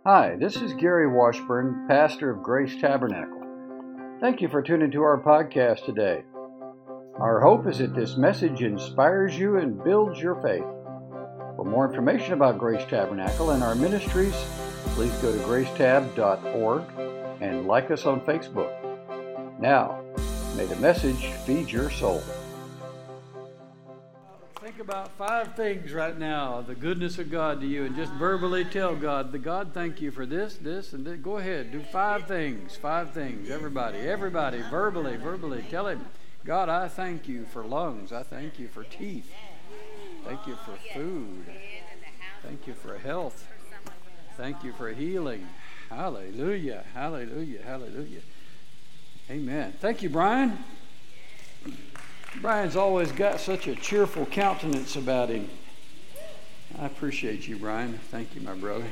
Hi, this is Gary Washburn, pastor of Grace Tabernacle. Thank you for tuning to our podcast today. Our hope is that this message inspires you and builds your faith. For more information about Grace Tabernacle and our ministries, please go to gracetab.org and like us on Facebook. Now, may the message feed your soul. Think about 5 things right now, the goodness of God to you, and just verbally tell God, God, thank you for this, and this. Go ahead, do 5 things, 5 things. Everybody, verbally, tell Him, God, I thank you for lungs. I thank you for teeth. Thank you for food. Thank you for health. Thank you for healing. Hallelujah, hallelujah, hallelujah. Amen. Thank you, Brian. Brian's always got such a cheerful countenance about him. I appreciate you, Brian. Thank you, my brother.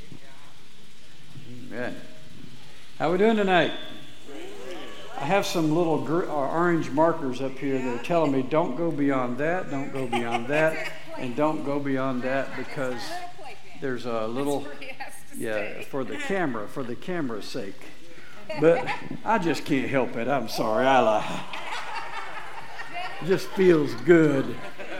Amen. How we doing tonight? I have some little orange markers up here that are telling me don't go beyond that, don't go beyond that, and don't go beyond that because there's a little, for the camera's sake. But I just can't help it. I'm sorry. It just feels good.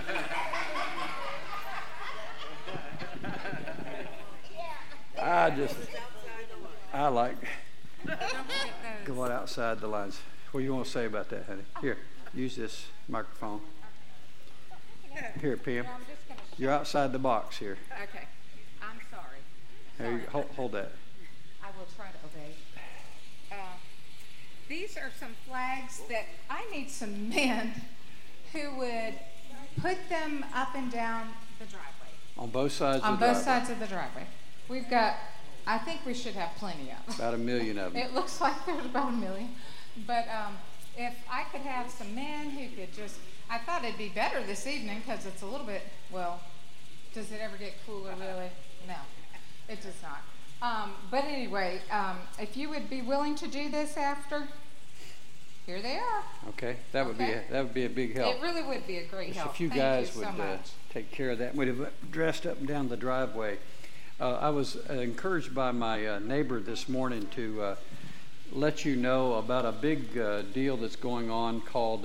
I like going outside the lines. What do you want to say about that, honey? Here, use this microphone. Here, Pam. You're outside the box here. Okay. I'm sorry. Here, hold that. I will try to obey. These are some flags that I need some men who would put them up and down the driveway. On both sides of the driveway? On both sides of the driveway. We've got, I think we should have plenty of them. About 1 million of them. It looks like there's about 1 million. But if I could have some men who could just, I thought it'd be better this evening because it's a little bit, well, does it ever get cooler really? No, it does not. But anyway, if you would be willing to do this after, here they are. Okay, that would be a big help. It really would be a great help. If a few Thank guys you would so much. take care of that, we'd have dressed up and down the driveway. I was encouraged by my neighbor this morning to let you know about a big deal that's going on called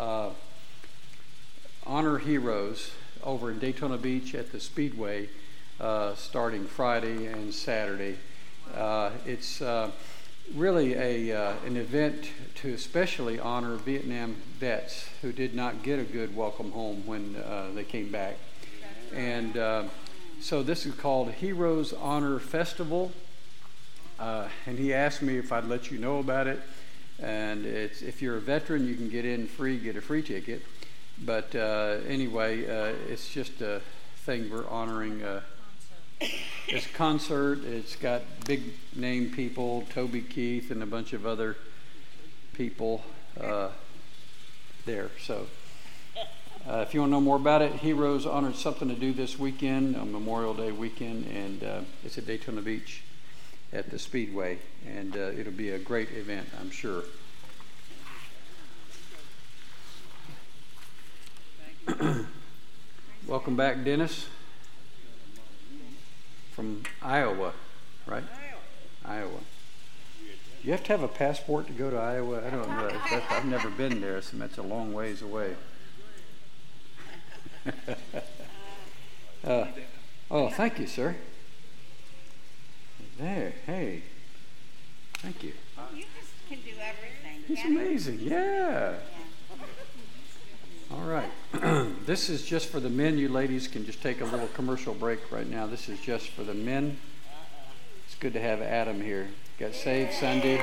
Honor Heroes over in Daytona Beach at the Speedway, starting Friday and Saturday. It's really an event to especially honor Vietnam vets who did not get a good welcome home when they came back. And so this is called Heroes Honor Festival. And he asked me if I'd let you know about it. And if you're a veteran, you can get in free, get a free ticket. But anyway, it's just a thing we're honoring. It's a concert. It's got big name people, Toby Keith and a bunch of other people there. So if you want to know more about it, Heroes Honored something to do this weekend, on Memorial Day weekend, and it's at Daytona Beach at the Speedway, and it'll be a great event, I'm sure. Welcome back, Dennis. From Iowa, right? Iowa. You have to have a passport to go to Iowa? I don't know. I've never been there, so that's a long ways away. Thank you, sir. There, hey. Thank you. You just can do everything. He's amazing, yeah. All right. This is just for the men. You ladies can just take a little commercial break right now. This is just for the men. It's good to have Adam here. Got saved Sunday.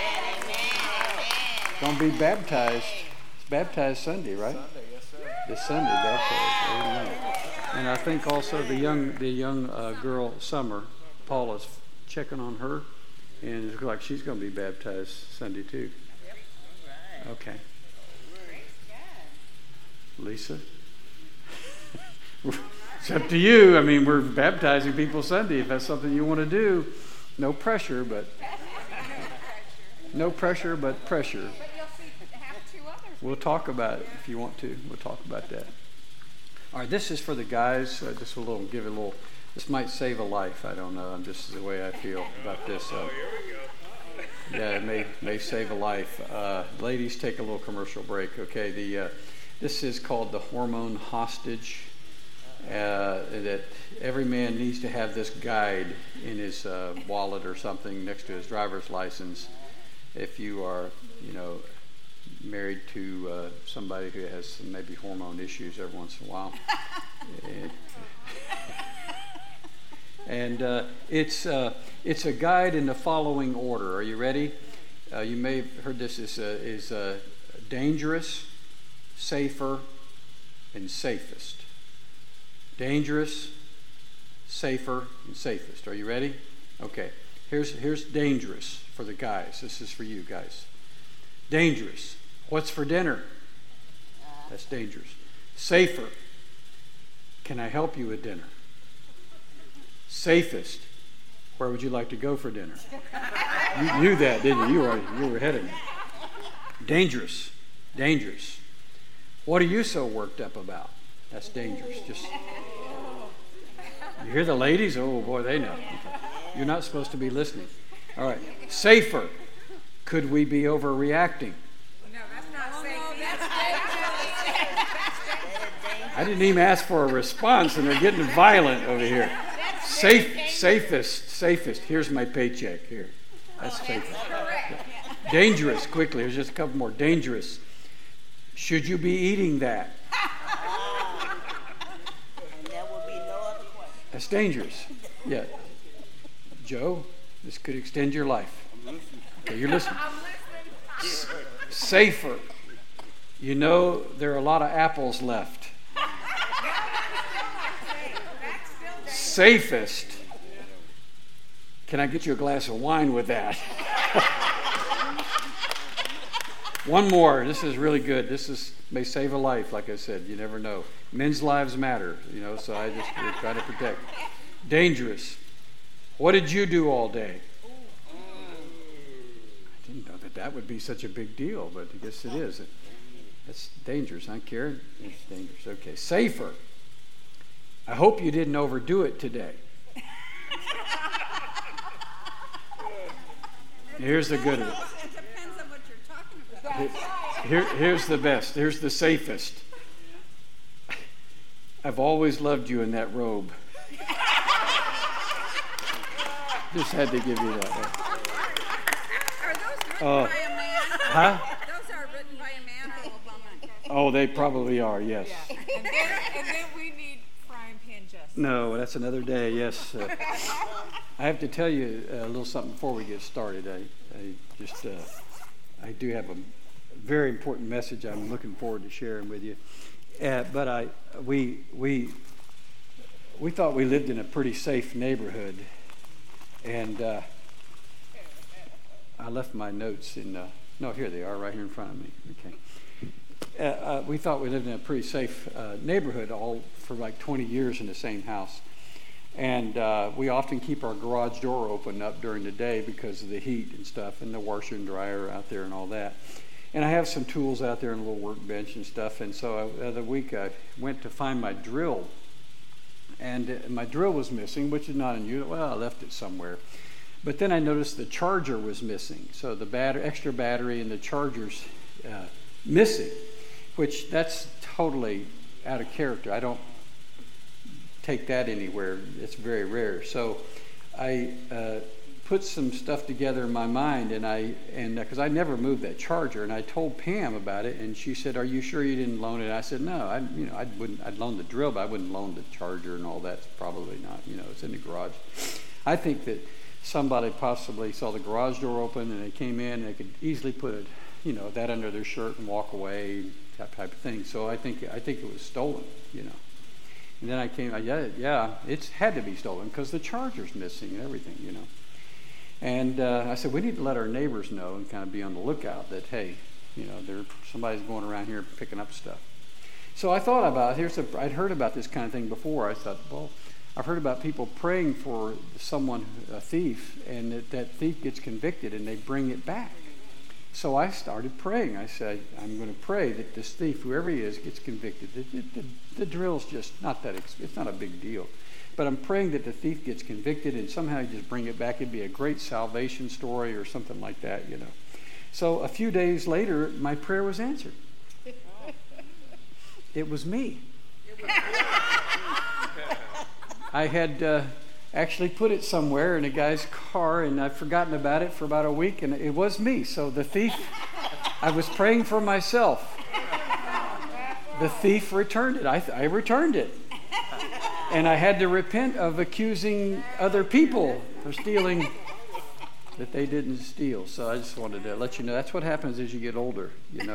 Gonna be baptized. It's baptized Sunday, right? Sunday, yes, sir. This Sunday, baptized. Amen. And I think also the young girl Summer, Paula's checking on her, and it looks like she's going to be baptized Sunday too. Okay. Lisa? It's up to you. I mean, we're baptizing people Sunday. If that's something you want to do, no pressure, but pressure. But you'll have 2 others. We'll talk about it if you want to. We'll talk about that. All right, this is for the guys. Give a This might save a life. I don't know. I'm just the way I feel about this. So. Yeah, it may save a life. Ladies, take a little commercial break. Okay, this is called the hormone hostage. That every man needs to have this guide in his wallet or something next to his driver's license. If you are, married to somebody who has some maybe hormone issues every once in a while. And it's a guide in the following order. Are you ready? You may have heard this is dangerous, safer, and safest. Dangerous, safer, and safest. Are you ready? Okay. Here's dangerous for the guys. This is for you guys. Dangerous. What's for dinner? That's dangerous. Safer. Can I help you with dinner? Safest. Where would you like to go for dinner? You knew that, didn't you? You were ahead of me. Dangerous. Dangerous. What are you so worked up about? That's dangerous. You hear the ladies? Oh boy, they know. Okay. You're not supposed to be listening. All right. Safer. Could we be overreacting? No, that's not safe. I didn't even ask for a response, and they're getting violent over here. Safest. Here's my paycheck. Here. That's safest. Dangerous. Quickly. There's just a couple more. Dangerous. Should you be eating that? And there will be no other question. That's dangerous. Yeah. Joe, this could extend your life. Okay, you're listening. I'm listening. Safer. There are a lot of apples left. Safest. Can I get you a glass of wine with that? One more. This is really good. May save a life, like I said. You never know. Men's lives matter, so I just try to protect. Dangerous. What did you do all day? I didn't know that would be such a big deal, but I guess it is. That's dangerous, huh, Karen? It's dangerous. Okay. Safer. I hope you didn't overdo it today. Here's the good of it. It depends on what you're talking about. Here's the best. Here's the safest. I've always loved you in that robe. Just had to give you that. Are those written by a man? Huh? Those are written by a man or a woman? Oh, they probably are, yes. And then we need frying pan justice. No, that's another day, yes. I have to tell you a little something before we get started. I do have a very important message I'm looking forward to sharing with you. But we thought we lived in a pretty safe neighborhood, and I left my notes in. No, here they are, right here in front of me. Okay. We thought we lived in a pretty safe neighborhood, all for like 20 years in the same house, and we often keep our garage door open up during the day because of the heat and stuff, and the washer and dryer out there and all that. And I have some tools out there and a little workbench and stuff. And so the other week I went to find my drill. And my drill was missing, which is not unusual. Well, I left it somewhere. But then I noticed the charger was missing. So the extra battery and the charger's missing, which that's totally out of character. I don't take that anywhere. It's very rare. So I put some stuff together in my mind, and because I never moved that charger, and I told Pam about it, and she said, "Are you sure you didn't loan it?" I said, "No, I'd loan the drill, but I wouldn't loan the charger and all that. Probably not. It's in the garage." I think that somebody possibly saw the garage door open and they came in and they could easily put that under their shirt and walk away, that type of thing. So I think it was stolen. And then I came, it's had to be stolen because the charger's missing and everything. And I said, we need to let our neighbors know and kind of be on the lookout that, hey, somebody's going around here picking up stuff. So I thought about I'd heard about this kind of thing before. I thought, well, I've heard about people praying for a thief, and that thief gets convicted and they bring it back. So I started praying. I said, I'm going to pray that this thief, whoever he is, gets convicted. The drill's just not that, it's not a big deal. But I'm praying that the thief gets convicted and somehow you just bring it back. It'd be a great salvation story or something like that, So a few days later, my prayer was answered. It was me. I had actually put it somewhere in a guy's car, and I'd forgotten about it for about a week, and it was me. So the thief, I was praying for myself. The thief returned it. I returned it. And I had to repent of accusing other people for stealing that they didn't steal. So I just wanted to let you know that's what happens as you get older,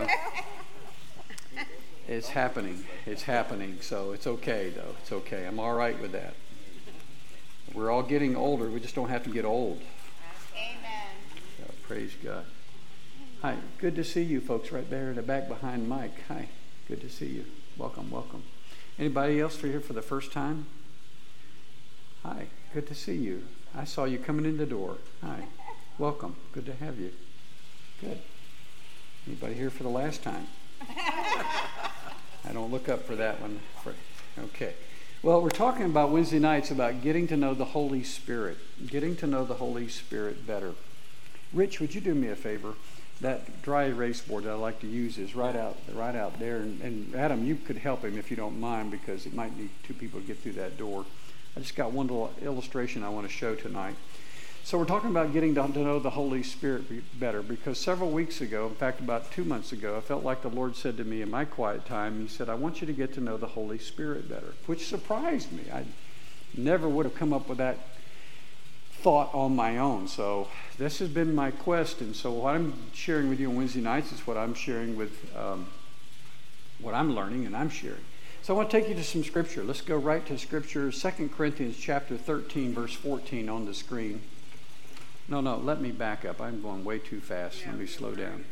It's happening. It's happening. So it's okay, though. It's okay. I'm all right with that. We're all getting older. We just don't have to get old. Amen. So, praise God. Hi. Good to see you folks right there in the back behind Mike. Hi. Good to see you. Welcome, welcome. Anybody else here for the first time? Hi. Good to see you. I saw you coming in the door. Hi. Welcome. Good to have you. Good. Anybody here for the last time? I don't look up for that one. Okay. Well, we're talking about Wednesday nights about getting to know the Holy Spirit. Getting to know the Holy Spirit better. Rich, would you do me a favor? That dry erase board that I like to use is right out there. And Adam, you could help him if you don't mind, because it might need two people to get through that door. I just got one little illustration I want to show tonight. So we're talking about getting to know the Holy Spirit better, because several weeks ago, in fact about 2 months ago, I felt like the Lord said to me in my quiet time, He said, I want you to get to know the Holy Spirit better, which surprised me. I never would have come up with that thought on my own. So this has been my quest, and so what I'm sharing with you on Wednesday nights is what I'm sharing with, what I'm learning and I'm sharing. So I want to take you to some scripture. Let's go right to scripture, 2 Corinthians chapter 13, verse 14 on the screen. No, let me back up. I'm going way too fast. Let me slow down.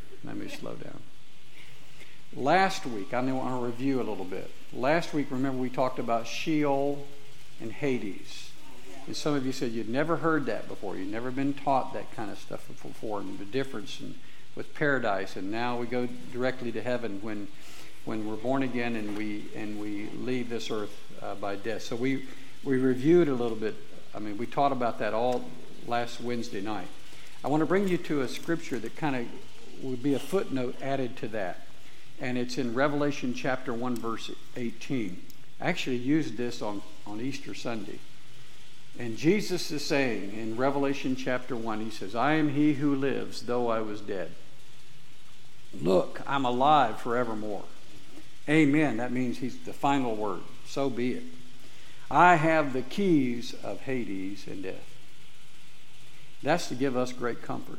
Last week, I want to review a little bit. Last week, remember, we talked about Sheol and Hades. And some of you said you'd never heard that before. You'd never been taught that kind of stuff before, and the difference with paradise. And now we go directly to heaven when we're born again and we leave this earth by death. So we reviewed a little bit. We taught about that all last Wednesday night. I want to bring you to a scripture that kind of would be a footnote added to that. And it's in Revelation chapter 1, verse 18. I actually used this on Easter Sunday. And Jesus is saying in Revelation chapter 1, He says, I am He who lives, though I was dead. Look, I'm alive forevermore. Amen. That means He's the final word. So be it. I have the keys of Hades and death. That's to give us great comfort.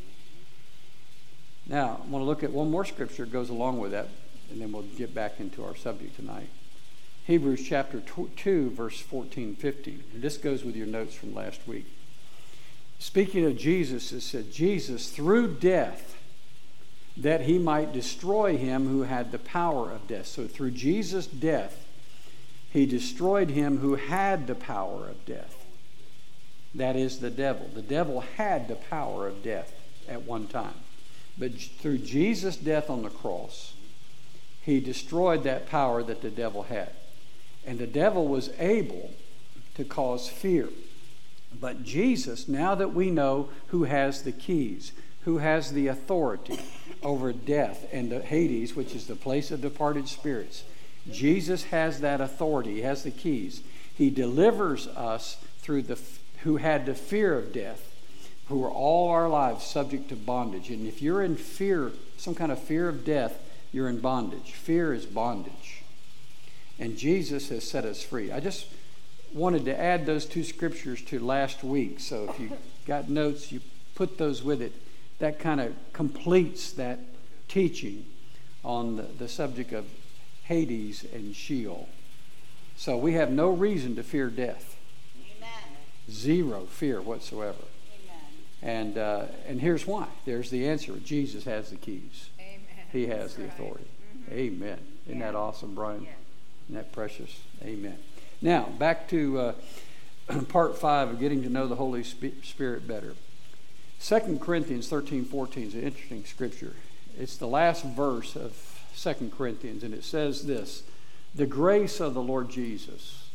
Now, I want to look at one more scripture that goes along with that, and then we'll get back into our subject tonight. Hebrews chapter 2, verse 14, 15. And this goes with your notes from last week. Speaking of Jesus, it said, Jesus, through death, that He might destroy him who had the power of death. So through Jesus' death, He destroyed him who had the power of death. That is the devil. The devil had the power of death at one time. But through Jesus' death on the cross, He destroyed that power that the devil had. And the devil was able to cause fear. But Jesus, now that we know who has the keys, who has the authority over death and the Hades, which is the place of departed spirits, Jesus has that authority. He has the keys. He delivers us through who had the fear of death, who are all our lives subject to bondage. And if you're in fear, some kind of fear of death, you're in bondage. Fear is bondage. And Jesus has set us free. I just wanted to add those two scriptures to last week. So if you got notes, you put those with it. That kind of completes that teaching on the subject of Hades and Sheol. So we have no reason to fear death. Zero fear whatsoever. Amen. And here's why. There's the answer. Jesus has the keys. Amen. He has the authority. Mm-hmm. Amen. Isn't that awesome, Brian? Yeah. Isn't that precious? Amen. Now, back to part 5 of getting to know the Holy Spirit better. 2 Corinthians 13:14 is an interesting scripture. It's the last verse of 2 Corinthians, and it says this: the grace of the Lord Jesus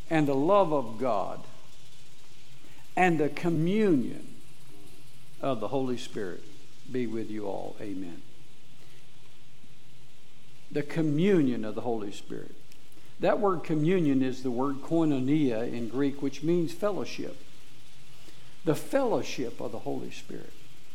and the love of God and the communion of the Holy Spirit be with you all. Amen. The communion of the Holy Spirit. That word communion is the word koinonia in Greek, which means fellowship. The fellowship of the Holy Spirit.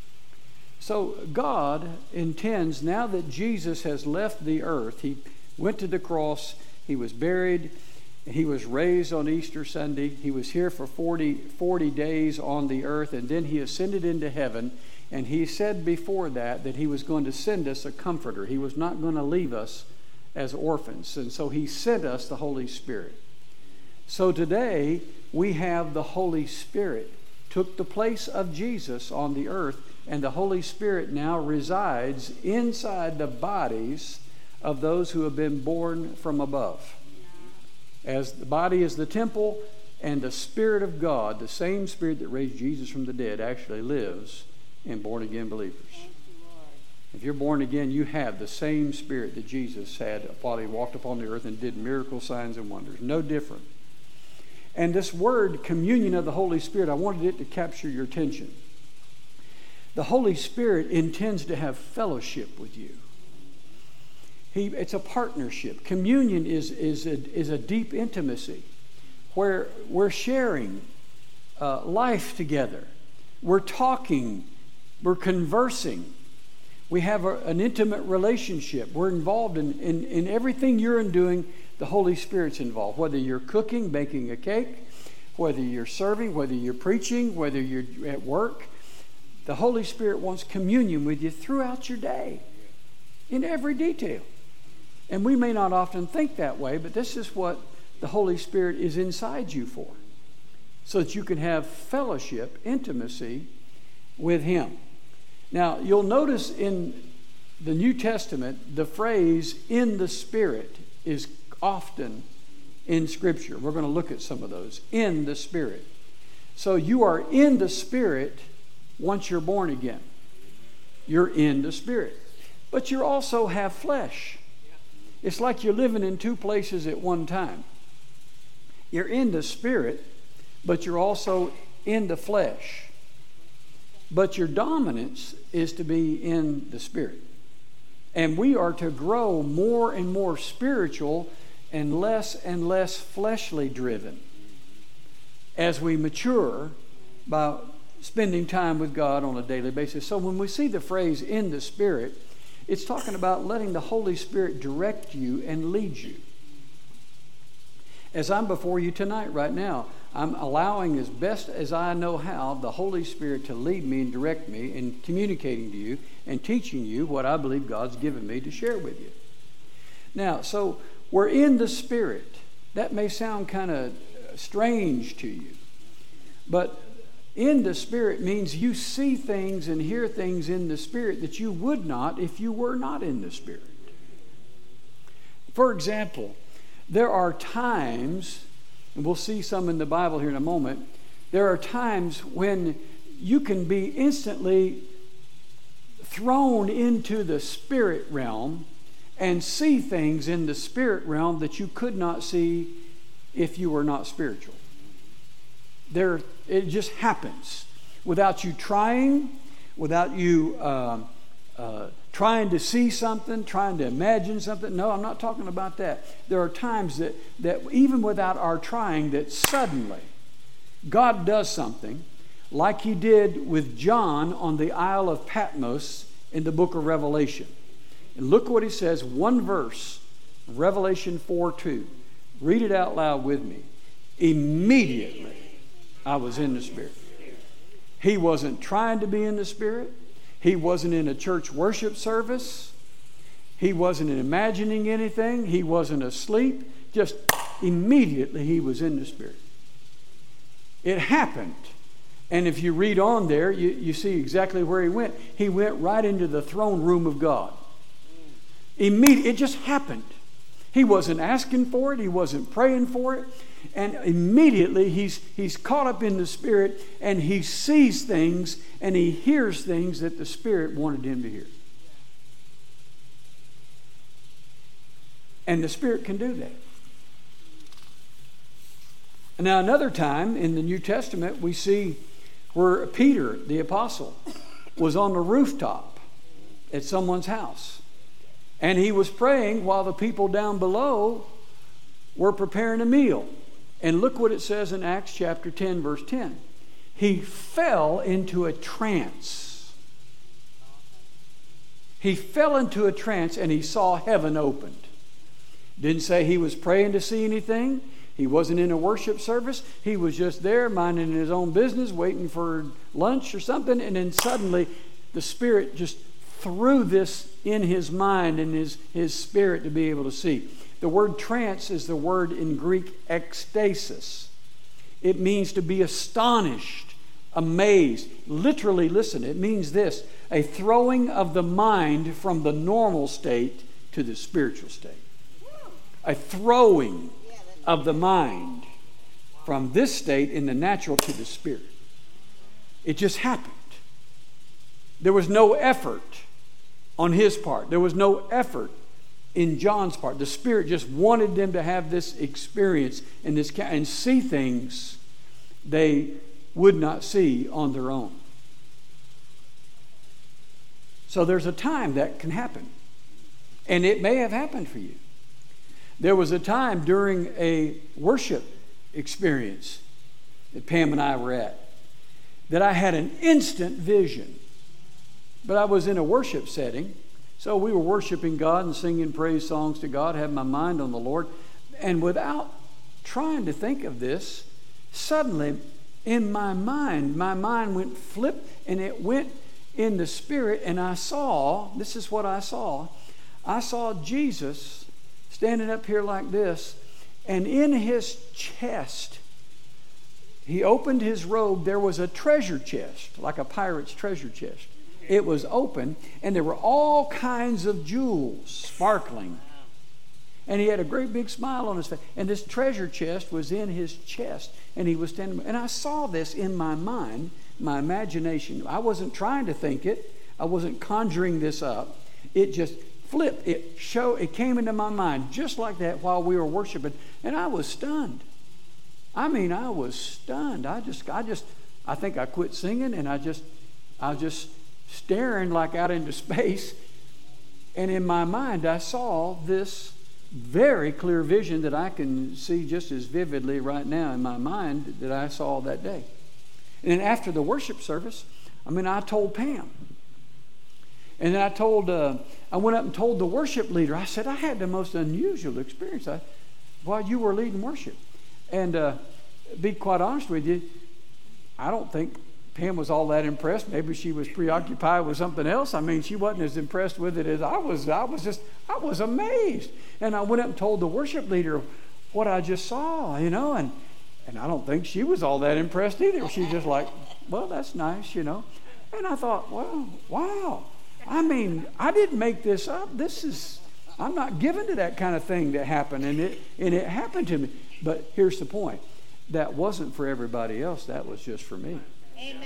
So God intends, now that Jesus has left the earth, he went to the cross, he was buried, he was raised on Easter Sunday, he was here for 40 days on the earth, and then he ascended into heaven, and he said before that he was going to send us a comforter. He was not going to leave us as orphans, and so he sent us the Holy Spirit. So today we have the Holy Spirit, took the place of Jesus on the earth, and the Holy Spirit now resides inside the bodies of those who have been born from above. As the body is the temple, and the Spirit of God, the same Spirit that raised Jesus from the dead, actually lives in born-again believers. If you're born again, you have the same Spirit that Jesus had while he walked upon the earth and did miracle signs and wonders. No different. And this word, communion of the Holy Spirit, I wanted it to capture your attention. The Holy Spirit intends to have fellowship with you. It's a partnership. Communion is a deep intimacy where we're sharing life together. We're talking. We're conversing. We have an intimate relationship. We're involved in everything you're doing. The Holy Spirit's involved. Whether you're cooking, baking a cake, whether you're serving, whether you're preaching, whether you're at work, the Holy Spirit wants communion with you throughout your day, in every detail. And we may not often think that way, but this is what the Holy Spirit is inside you for, so that you can have fellowship, intimacy with Him. Now, you'll notice in the New Testament, the phrase "in the Spirit" is often in Scripture. We're going to look at some of those. In the Spirit. So you are in the Spirit once you're born again. You're in the Spirit. But you also have flesh. It's like you're living in two places at one time. You're in the Spirit, but you're also in the flesh. But your dominance is to be in the Spirit. And we are to grow more and more spiritual and less fleshly driven as we mature by spending time with God on a daily basis. So when we see the phrase "in the Spirit," it's talking about letting the Holy Spirit direct you and lead you. As I'm before you tonight, right now, I'm allowing as best as I know how the Holy Spirit to lead me and direct me in communicating to you and teaching you what I believe God's given me to share with you. Now, so we're in the Spirit. That may sound kind of strange to you, but in the Spirit means you see things and hear things in the Spirit that you would not if you were not in the Spirit. For example, there are times, and we'll see some in the Bible here in a moment, there are times when you can be instantly thrown into the spirit realm and see things in the spirit realm that you could not see if you were not spiritual. It just happens without you trying, without you trying to see something, trying to imagine something. No, I'm not talking about that. There are times that even without our trying, that suddenly God does something like He did with John on the Isle of Patmos in the book of Revelation. And look what He says, one verse, Revelation 4:2. Read it out loud with me. Immediately I was in the Spirit. He wasn't trying to be in the Spirit. He wasn't in a church worship service. He wasn't imagining anything. He wasn't asleep. Just immediately he was in the Spirit. It happened. And if you read on there, you see exactly where he went. He went right into the throne room of God. It just happened. He wasn't asking for it. He wasn't praying for it. And immediately he's caught up in the Spirit, and he sees things and he hears things that the Spirit wanted him to hear. And the Spirit can do that. Now, another time in the New Testament, we see where Peter, the apostle, was on the rooftop at someone's house. And he was praying while the people down below were preparing a meal. And look what it says in Acts chapter 10, verse 10. He fell into a trance. He fell into a trance and he saw heaven opened. Didn't say he was praying to see anything. He wasn't in a worship service. He was just there minding his own business, waiting for lunch or something. And then suddenly the Spirit just threw this in his mind and his spirit to be able to see. The word trance is the word in Greek ekstasis. It means to be astonished, amazed. Literally, listen, it means this: a throwing of the mind from the normal state to the spiritual state. A throwing of the mind from this state in the natural to the spirit. It just happened. There was no effort on his part. There was no effort in John's part. The Spirit just wanted them to have this experience and see things they would not see on their own. So there's a time that can happen. And it may have happened for you. There was a time during a worship experience that Pam and I were at that I had an instant vision. But I was in a worship setting, so we were worshiping God and singing praise songs to God, had my mind on the Lord. And without trying to think of this, suddenly in my mind went flip, and it went in the Spirit, and I saw, this is what I saw Jesus standing up here like this, and in his chest, he opened his robe. There was a treasure chest, like a pirate's treasure chest. It was open, and there were all kinds of jewels sparkling. And he had a great big smile on his face. And this treasure chest was in his chest, and he was standing. And I saw this in my mind, my imagination. I wasn't trying to think it. I wasn't conjuring this up. It just flipped. It came into my mind just like that while we were worshiping, and I was stunned. I was stunned. I think I quit singing, and I was just staring like out into space. And in my mind, I saw this very clear vision that I can see just as vividly right now in my mind that I saw that day. And then after the worship service, I told Pam. And then I went up and told the worship leader. I said, I had the most unusual experience while you were leading worship. And be quite honest with you, I don't think Pam was all that impressed. Maybe she was preoccupied with something else. She wasn't as impressed with it as I was. I was amazed. And I went up and told the worship leader what I just saw, and I don't think she was all that impressed either. She's just like, well, that's nice, And I thought, well, wow. I didn't make this up. I'm not given to that kind of thing that happened, and it happened to me. But here's the point. That wasn't for everybody else. That was just for me. Amen.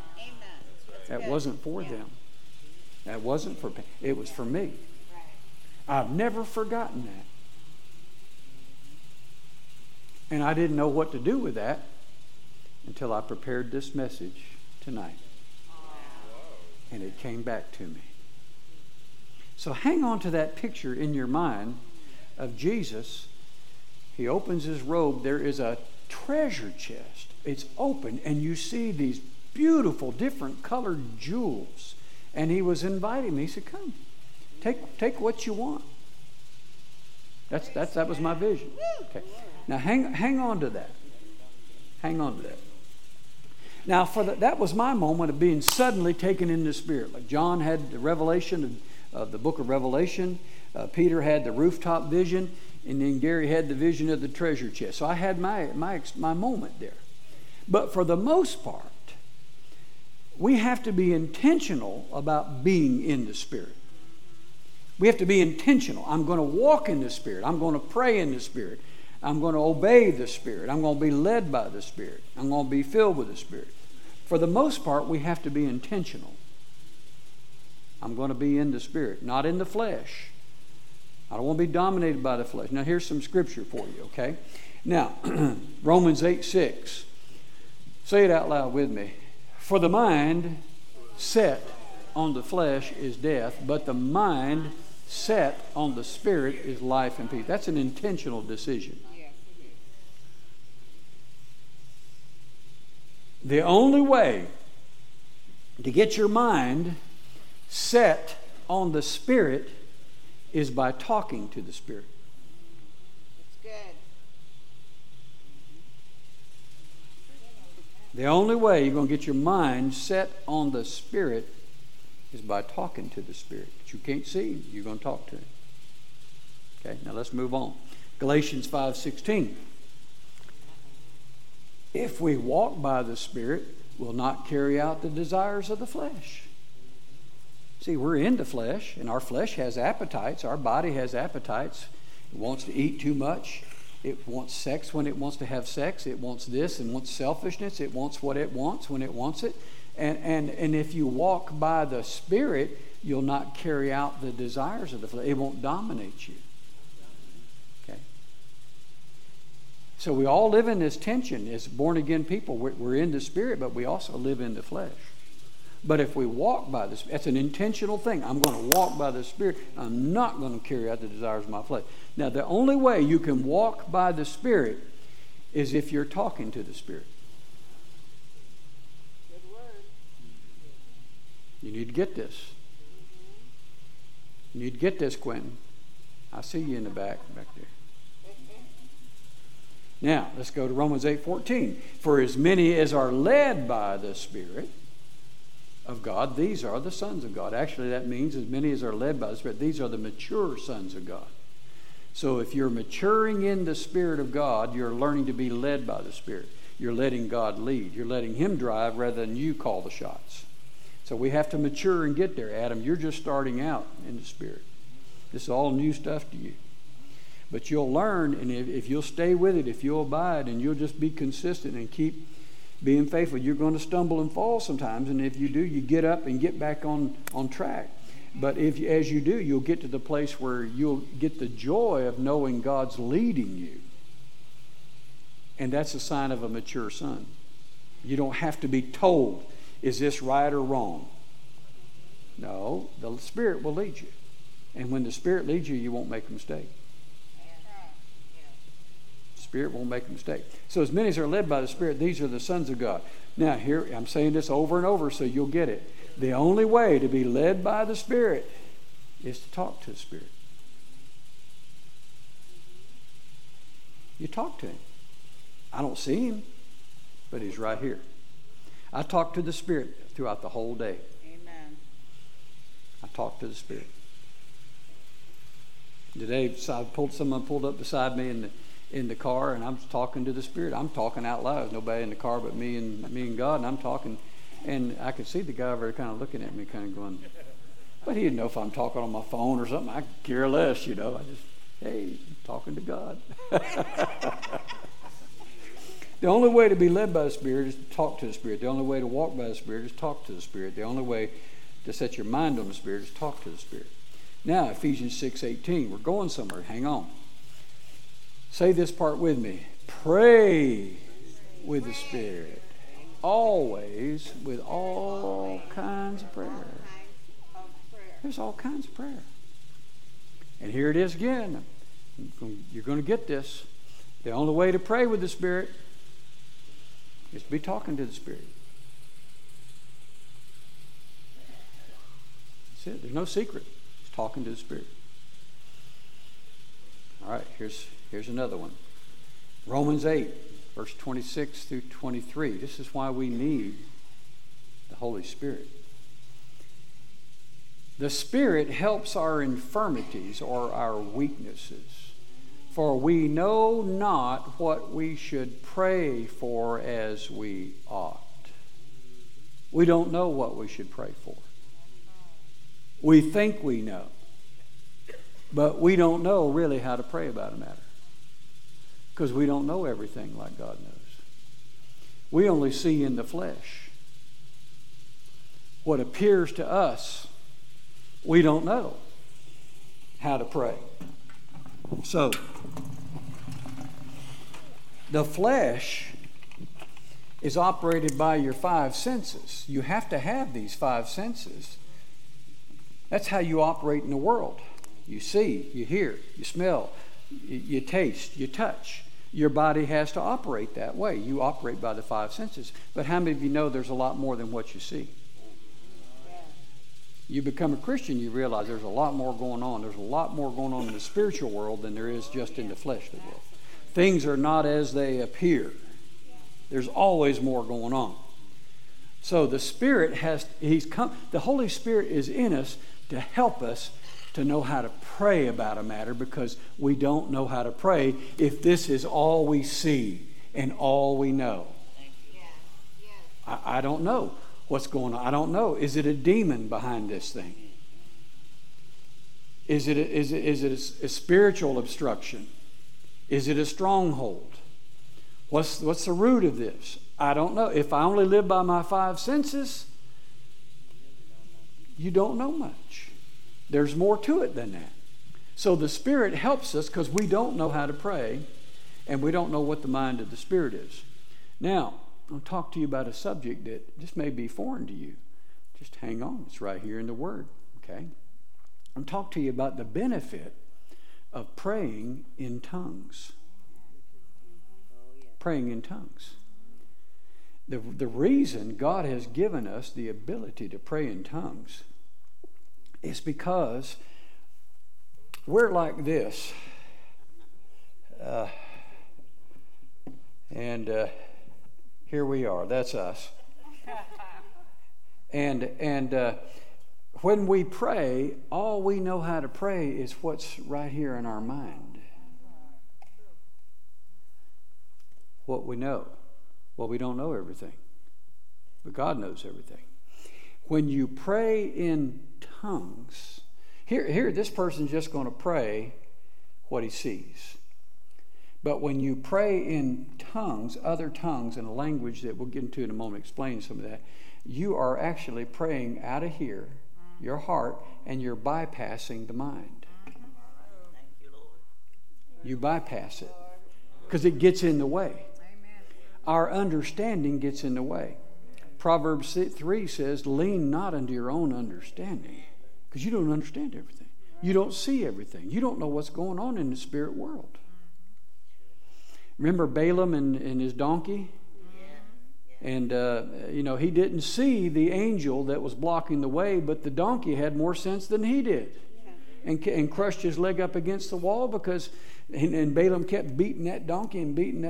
That wasn't for them. That wasn't for me. It was for me. I've never forgotten that. And I didn't know what to do with that until I prepared this message tonight. And it came back to me. So hang on to that picture in your mind of Jesus. He opens his robe. There is a treasure chest. It's open, and you see these beautiful, different colored jewels. And he was inviting me. He said, come, take what you want. That was my vision. Okay. Now hang on to that. Hang on to that. Now, that was my moment of being suddenly taken in the Spirit. Like John had the revelation of the book of Revelation. Peter had the rooftop vision. And then Gary had the vision of the treasure chest. So I had my moment there. But for the most part, we have to be intentional about being in the Spirit. We have to be intentional. I'm going to walk in the Spirit. I'm going to pray in the Spirit. I'm going to obey the Spirit. I'm going to be led by the Spirit. I'm going to be filled with the Spirit. For the most part, we have to be intentional. I'm going to be in the Spirit, not in the flesh. I don't want to be dominated by the flesh. Now, here's some scripture for you, okay? Now, Romans 8:6. Say it out loud with me. For the mind set on the flesh is death, but the mind set on the spirit is life and peace. That's an intentional decision. The only way to get your mind set on the Spirit is by talking to the Spirit. That's good. The only way you're going to get your mind set on the Spirit is by talking to the Spirit. But you can't see Him. You're going to talk to Him. Okay, now let's move on. Galatians 5:16. If we walk by the Spirit, we'll not carry out the desires of the flesh. See, we're in the flesh, and our flesh has appetites. Our body has appetites. It wants to eat too much. It wants sex when it wants to have sex. It wants this and wants selfishness. It wants what it wants when it wants it. And if you walk by the Spirit, you'll not carry out the desires of the flesh. It won't dominate you. Okay? So we all live in this tension as born-again people. We're in the Spirit, but we also live in the flesh. But if we walk by the Spirit, that's an intentional thing. I'm going to walk by the Spirit. I'm not going to carry out the desires of my flesh. Now, the only way you can walk by the Spirit is if you're talking to the Spirit. Good word. You need to get this. You need to get this, Quentin. I see you in the back there. Now, let's go to Romans 8:14. For as many as are led by the Spirit of God, these are the sons of God. Actually, that means as many as are led by the Spirit, these are the mature sons of God. So if you're maturing in the Spirit of God, you're learning to be led by the Spirit. You're letting God lead. You're letting Him drive rather than you call the shots. So we have to mature and get there. Adam, you're just starting out in the Spirit. This is all new stuff to you. But you'll learn, and if you'll stay with it, if you'll abide, and you'll just be consistent and keep being faithful, you're going to stumble and fall sometimes. And if you do, you get up and get back on track. But as you do, you'll get to the place where you'll get the joy of knowing God's leading you. And that's a sign of a mature son. You don't have to be told, is this right or wrong? No, the Spirit will lead you. And when the Spirit leads you, you won't make a mistake. The Spirit won't make a mistake. So as many as are led by the Spirit, these are the sons of God. Now here, I'm saying this over and over so you'll get it. The only way to be led by the Spirit is to talk to the Spirit. You talk to Him. I don't see Him, but He's right here. I talk to the Spirit throughout the whole day. Amen. I talk to the Spirit. Today, someone pulled up beside me in the car, and I'm talking to the Spirit. I'm talking out loud. There's nobody in the car but me and God, and I'm talking. And I could see the guy over there kind of looking at me, kind of going, but he didn't know if I'm talking on my phone or something. I could care less, I just, hey, I'm talking to God. The only way to be led by the Spirit is to talk to the Spirit. The only way to walk by the Spirit is talk to the Spirit. The only way to set your mind on the Spirit is talk to the Spirit. Now, Ephesians 6:18. We're going somewhere. Hang on. Say this part with me. Pray with the Spirit. Always with all kinds of prayer. There's all kinds of prayer. And here it is again. You're going to get this. The only way to pray with the Spirit is to be talking to the Spirit. That's it. There's no secret. It's talking to the Spirit. All right, here's another one. Romans 8, verse 26 through 23. This is why we need the Holy Spirit. The Spirit helps our infirmities or our weaknesses, for we know not what we should pray for as we ought. We don't know what we should pray for. We think we know, but we don't know really how to pray about a matter because we don't know everything like God knows. We only see in the flesh. What appears to us, we don't know how to pray. So, The flesh is operated by your five senses. You have to have these five senses. That's how you operate in the world. You see, you hear, you smell, you taste, you touch. Your body has to operate that way. You operate by the five senses. But how many of you know there's a lot more than what you see? You become a Christian, you realize there's a lot more going on. There's a lot more going on in the spiritual world than there is just in the fleshly world. Things are not as they appear. There's always more going on. So the Spirit the Holy Spirit is in us to help us to know how to pray about a matter, because we don't know how to pray if this is all we see and all we know. I don't know what's going on. I don't know. Is it a demon behind this thing? Is it a spiritual obstruction? Is it a stronghold? What's the root of this? I don't know. If I only live by my five senses, you don't know much. There's more to it than that. So the Spirit helps us because we don't know how to pray, and we don't know what the mind of the Spirit is. Now, I'll talk to you about a subject that just may be foreign to you. Just hang on. It's right here in the Word. Okay? I'll talk to you about the benefit of praying in tongues. Praying in tongues. The reason God has given us the ability to pray in tongues is because we're like this. Here we are. That's us. And when we pray, all we know how to pray is what's right here in our mind. What we know. Well, we don't know everything, but God knows everything. When you pray in tongues, here this person's just going to pray what he sees. But when you pray in tongues, other tongues, in a language that we'll get into in a moment, explain some of that, you are actually praying out of here, your heart, and you're bypassing the mind. You bypass it because it gets in the way. Our understanding gets in the way. Proverbs 3 says, lean not unto your own understanding, because you don't understand everything. You don't see everything. You don't know what's going on in the spirit world. Remember Balaam and his donkey? And, he didn't see the angel that was blocking the way, but the donkey had more sense than he did. And crushed his leg up against the wall because... And Balaam kept beating that donkey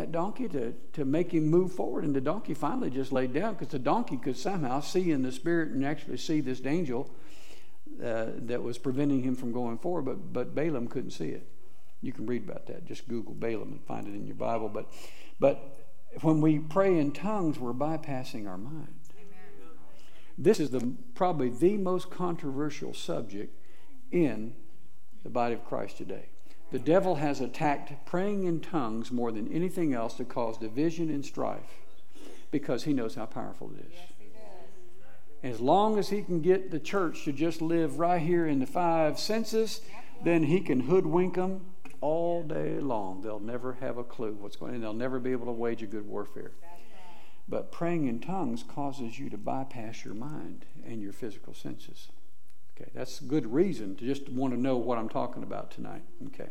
to make him move forward. And the donkey finally just laid down because the donkey could somehow see in the spirit and actually see this angel that was preventing him from going forward. But Balaam couldn't see it. You can read about that. Just Google Balaam and find it in your Bible. But when we pray in tongues, we're bypassing our mind. Amen. This is probably the most controversial subject in the body of Christ today. The devil has attacked praying in tongues more than anything else to cause division and strife because he knows how powerful it is. Yes, he does. As long as he can get the church to just live right here in the five senses, then he can hoodwink them all day long. They'll never have a clue what's going on, and they'll never be able to wage a good warfare. But praying in tongues causes you to bypass your mind and your physical senses. Okay, that's a good reason to just want to know what I'm talking about tonight. Okay.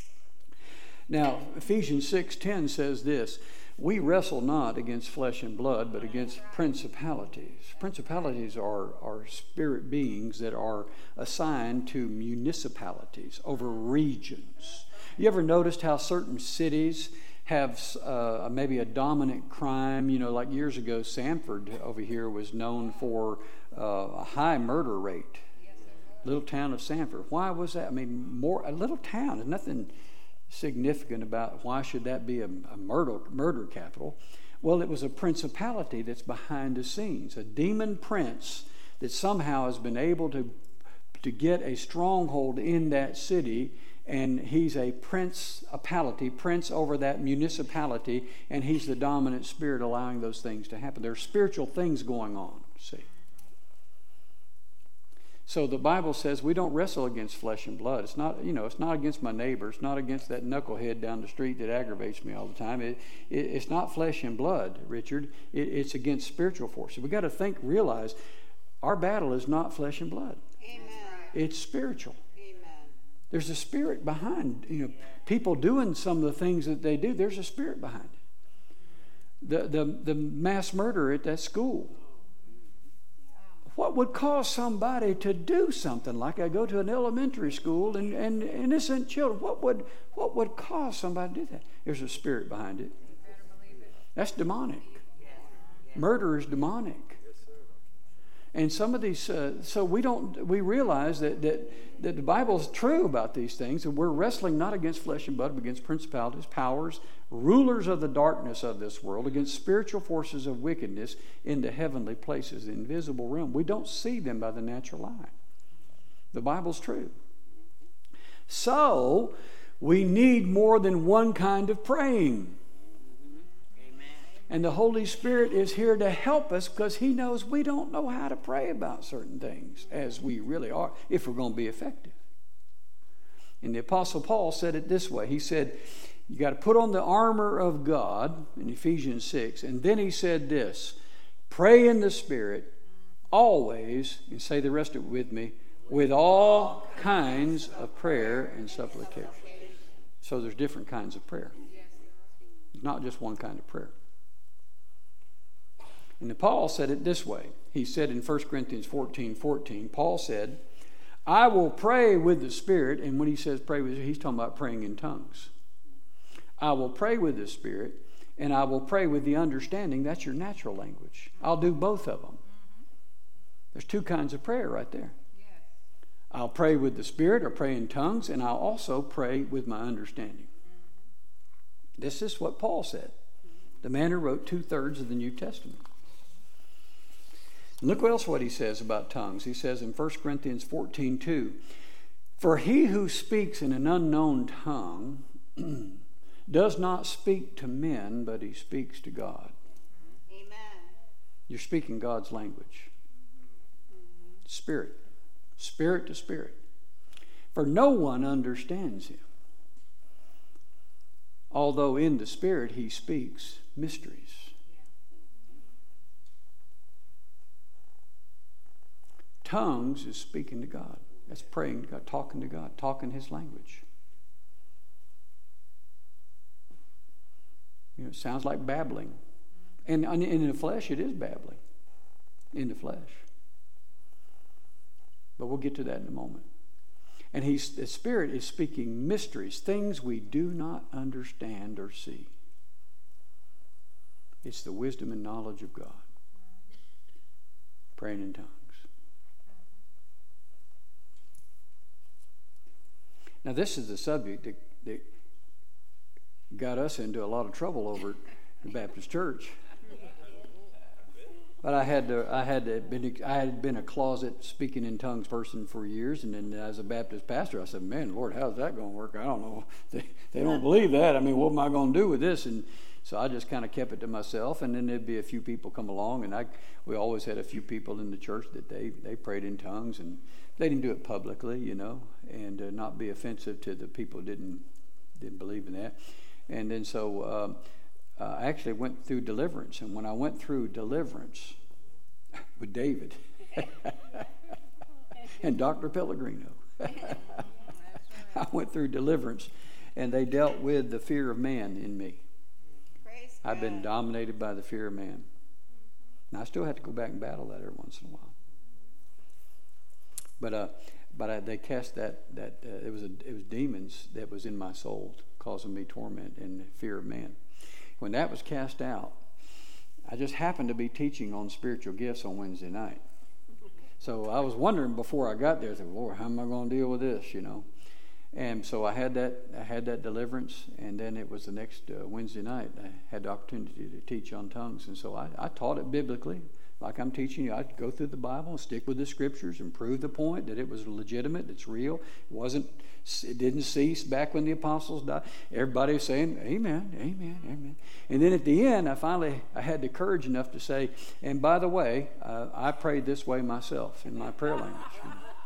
Now, Ephesians 6:10 says this, we wrestle not against flesh and blood, but against principalities. Principalities are spirit beings that are assigned to municipalities over regions. You ever noticed how certain cities have maybe a dominant crime? Like years ago, Sanford over here was known for a high murder rate. Little town of Sanford. Why was that? A little town. There's nothing significant about why should that be a murder capital. Well, it was a principality that's behind the scenes, a demon prince that somehow has been able to get a stronghold in that city, and he's a prince over that municipality, and he's the dominant spirit allowing those things to happen. There are spiritual things going on, see. So the Bible says we don't wrestle against flesh and blood. It's not, it's not against my neighbor. It's not against that knucklehead down the street that aggravates me all the time. It's not flesh and blood, Richard. It's against spiritual forces. We got to realize our battle is not flesh and blood. Amen. It's spiritual. Amen. There's a spirit behind, people doing some of the things that they do. There's a spirit behind it. The mass murder at that school. What would cause somebody to do something like I go to an elementary school and innocent children? What would cause somebody to do that? There's a spirit behind it. That's demonic. Murder is demonic. And some of these, so we realize that the Bible is true about these things, and we're wrestling not against flesh and blood, but against principalities, powers, rulers of the darkness of this world, against spiritual forces of wickedness in the heavenly places, the invisible realm. We don't see them by the natural eye. The Bible's true. So, we need more than one kind of praying. And the Holy Spirit is here to help us because He knows we don't know how to pray about certain things as we really are if we're going to be effective. And the Apostle Paul said it this way. He said, you got to put on the armor of God in Ephesians 6. And then he said this, pray in the Spirit always, and say the rest of it with me, with all kinds of prayer and supplication. So there's different kinds of prayer. It's not just one kind of prayer. And Paul said it this way. He said in 1 Corinthians 14:14, Paul said, I will pray with the Spirit. And when he says pray with, he's talking about praying in tongues. I will pray with the Spirit, and I will pray with the understanding. That's your natural language. I'll do both of them. There's two kinds of prayer right there. I'll pray with the Spirit or pray in tongues, and I'll also pray with my understanding. This is what Paul said, the man who wrote 2/3 of the New Testament. Look what he says about tongues. He says in 1 Corinthians 14:2, for he who speaks in an unknown tongue does not speak to men, but he speaks to God. Amen. You're speaking God's language. Spirit to spirit. For no one understands him, although in the Spirit he speaks mysteries. Tongues is speaking to God. That's praying to God, talking His language. It sounds like babbling. And in the flesh, it is babbling. In the flesh. But we'll get to that in a moment. And the Spirit is speaking mysteries, things we do not understand or see. It's the wisdom and knowledge of God. Praying in tongues. Now, this is the subject that got us into a lot of trouble over at the Baptist Church. But I had been a closet speaking in tongues person for years, and then as a Baptist pastor, I said, "Man, Lord, how's that going to work? I don't know. They don't believe that. I mean, what am I going to do with this?" And so I just kind of kept it to myself, and then there'd be a few people come along, and we always had a few people in the church that they prayed in tongues, and they didn't do it publicly, and not be offensive to the people who didn't believe in that. And then so I actually went through deliverance, and when I went through deliverance with David and Dr. Pellegrino, I went through deliverance, and they dealt with the fear of man in me. I've been dominated by the fear of man. And I still have to go back and battle that every once in a while. But they cast that it was demons that was in my soul causing me torment and fear of man. When that was cast out, I just happened to be teaching on spiritual gifts on Wednesday night. So I was wondering before I got there, I said, "Lord, how am I going to deal with this?" And so I had that deliverance, and then it was the next Wednesday night I had the opportunity to teach on tongues, and so I taught it biblically. Like I'm teaching you, I'd go through the Bible and stick with the Scriptures and prove the point that it was legitimate, it's real. It didn't cease back when the apostles died. Everybody was saying, "Amen, amen, amen." And then at the end, I had the courage enough to say, "And by the way, I prayed this way myself in my prayer language."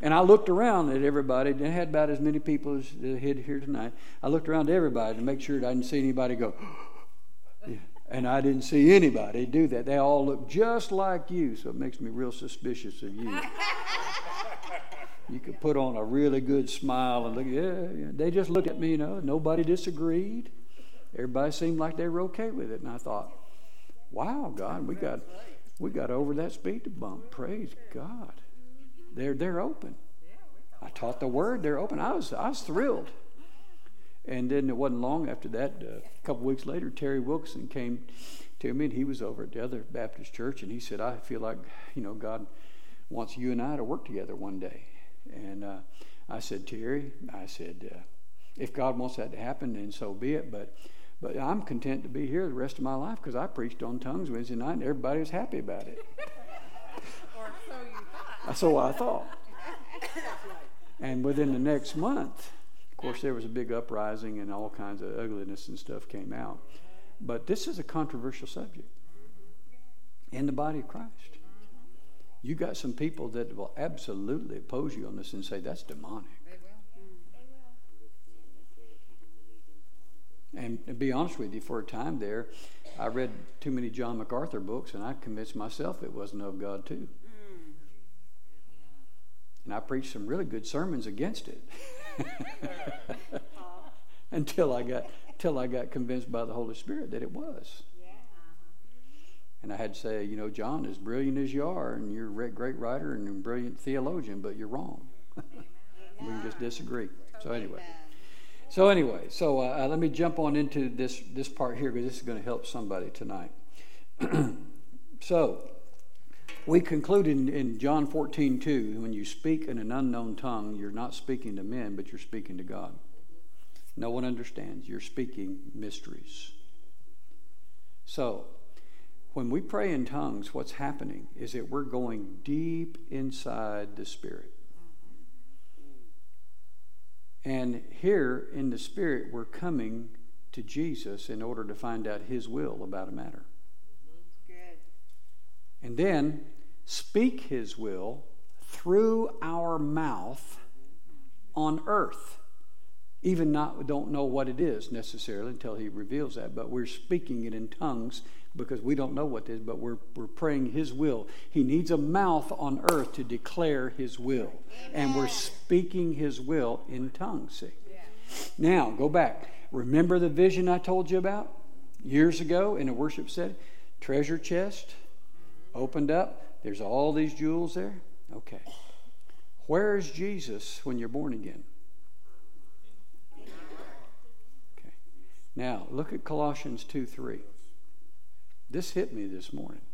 And I looked around at everybody. And it had about as many people as hid here tonight. I looked around at everybody to make sure that I didn't see anybody go, yeah. And I didn't see anybody do that. They all looked just like you, so it makes me real suspicious of you. You could put on a really good smile and look. Yeah. They just looked at me, Nobody disagreed. Everybody seemed like they were okay with it. And I thought, wow, God, we got over that speed bump. Praise God. They're open. I taught the word. They're open. I was thrilled. And then it wasn't long after that. A couple weeks later, Terry Wilkerson came to me, and he was over at the other Baptist church, and he said, "I feel like God wants you and I to work together one day." And I said, "Terry, if God wants that to happen, then so be it. But I'm content to be here the rest of my life because I preached on tongues Wednesday night, and everybody was happy about it." Or so you thought. That's what I thought. And within the next month, of course, there was a big uprising and all kinds of ugliness and stuff came out. But this is a controversial subject in the body of Christ. You got some people that will absolutely oppose you on this and say that's demonic. And to be honest with you, for a time there, I read too many John MacArthur books, and I convinced myself it wasn't of God too. And I preached some really good sermons against it until I got convinced by the Holy Spirit that it was. And I had to say, John, as brilliant as you are, and you're a great writer and a brilliant theologian, but you're wrong. We can just disagree. So anyway, let me jump on into this part here because this is going to help somebody tonight. So, we concluded in John 14:2, when you speak in an unknown tongue, you're not speaking to men, but you're speaking to God. No one understands. You're speaking mysteries. So, when we pray in tongues, what's happening is that we're going deep inside the Spirit. And here in the Spirit, we're coming to Jesus in order to find out His will about a matter. Good. And then speak His will through our mouth on earth. Even don't know what it is necessarily until He reveals that, but we're speaking it in tongues because we don't know what it is, but we're praying His will. He needs a mouth on earth to declare His will. Amen. And we're speaking His will in tongues, see. Yeah. Now, go back. Remember the vision I told you about years ago in a worship setting? Treasure chest opened up. There's all these jewels there. Okay. Where is Jesus when you're born again? Okay. Now, look at Colossians 2:3. This hit me this morning.